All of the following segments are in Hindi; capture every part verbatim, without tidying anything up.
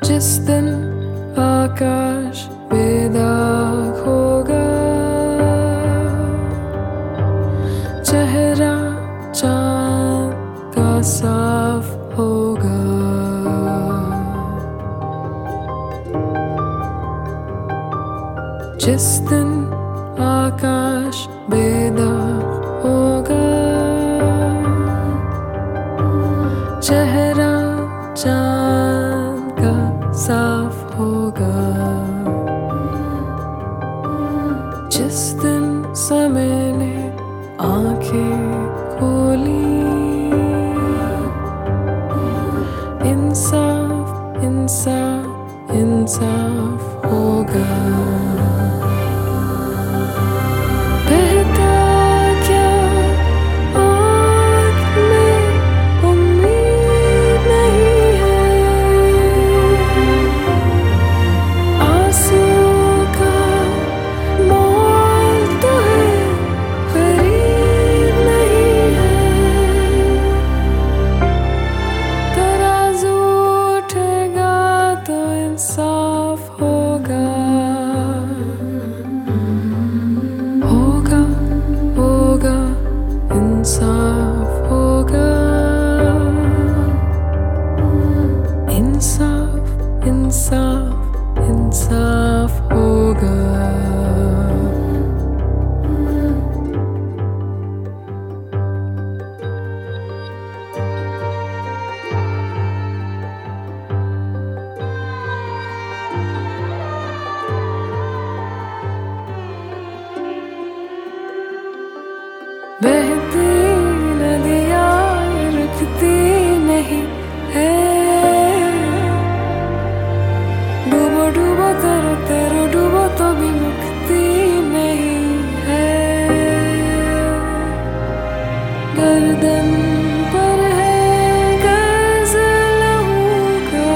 जिस दिन आकाश बेदाग होगा, चेहरा चांद का साफ होगा। जिस दिन आकाश बेदाग होगा, चेहरा चांद का साफ होगा। जिस दिन समय ने आंखें खोली, इंसाफ इंसाफ इंसाफ होगा। इंसाफ होगा, होगा होगा इंसाफ होगा। इंसाफ इंसाफ इंसाफ होगा। बहती नदियाँ रुकती नहीं है, डूबो डूबो तरो तरो डूबो तो भी मुक्ति नहीं है। गर्दन पर है गर्ज लहू का,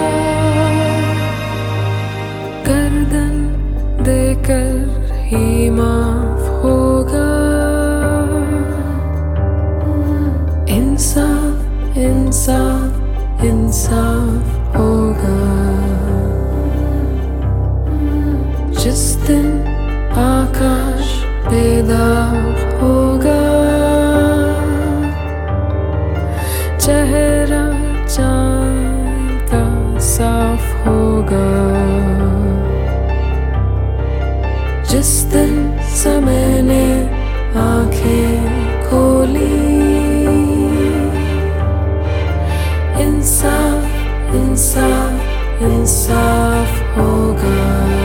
गर्दन देकर ही माफ होगा। इंसाफ इंसाफ इंसाफ होगा। जिस दिन आकाश बेदाग होगा, चेहरा चांद का साफ होगा। जिस दिन समय ने आंखें खोली, इंसाफ इंसाफ इंसाफ होगा।